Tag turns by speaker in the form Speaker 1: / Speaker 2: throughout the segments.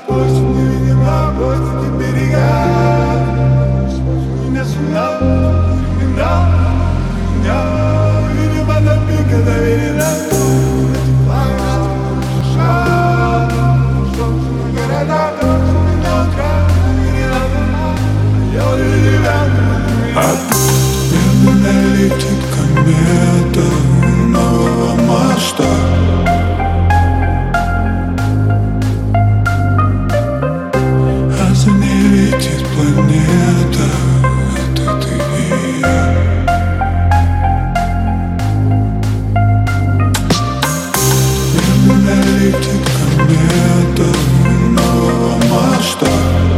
Speaker 1: Пусть невидимо, пусть эти берега меня сюда, меня, видимо, на пике доверена. Медленно летит комета нового масштаба. А за ней летит планета. Это ты и я. Медленно летит комета нового масштаба.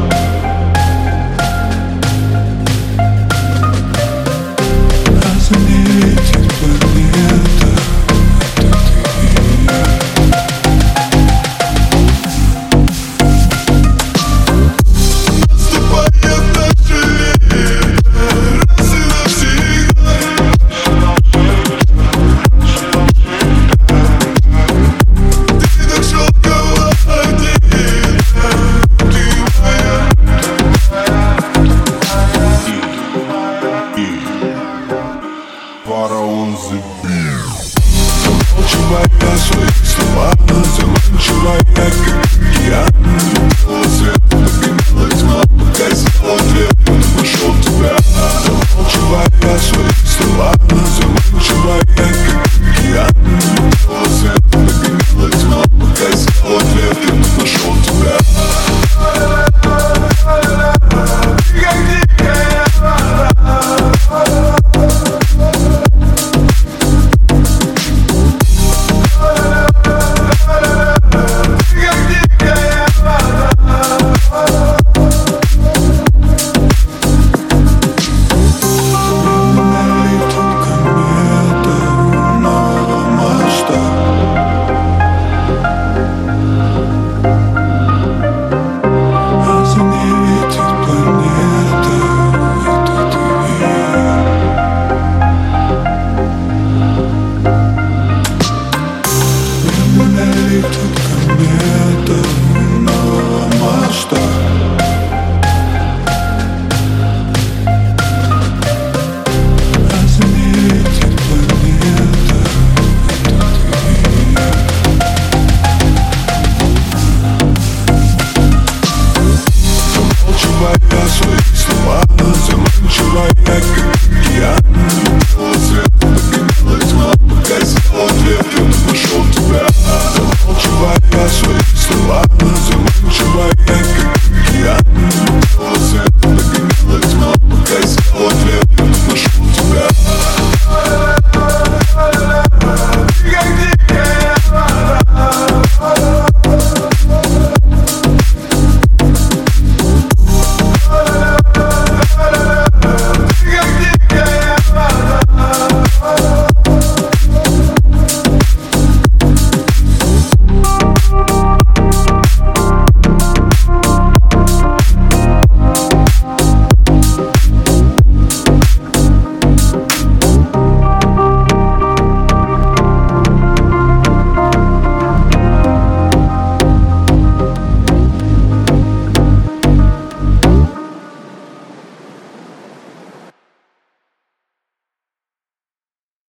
Speaker 1: Замолчивая свои слова, заманчивая, как океан. Свет догоняла тьма, пока искал ответ, но нашел тебя. Замолчивая свои слова, заманчивая, как океан. Свет догоняла тьма, пока искал ответ, но нашел тебя. Летит комета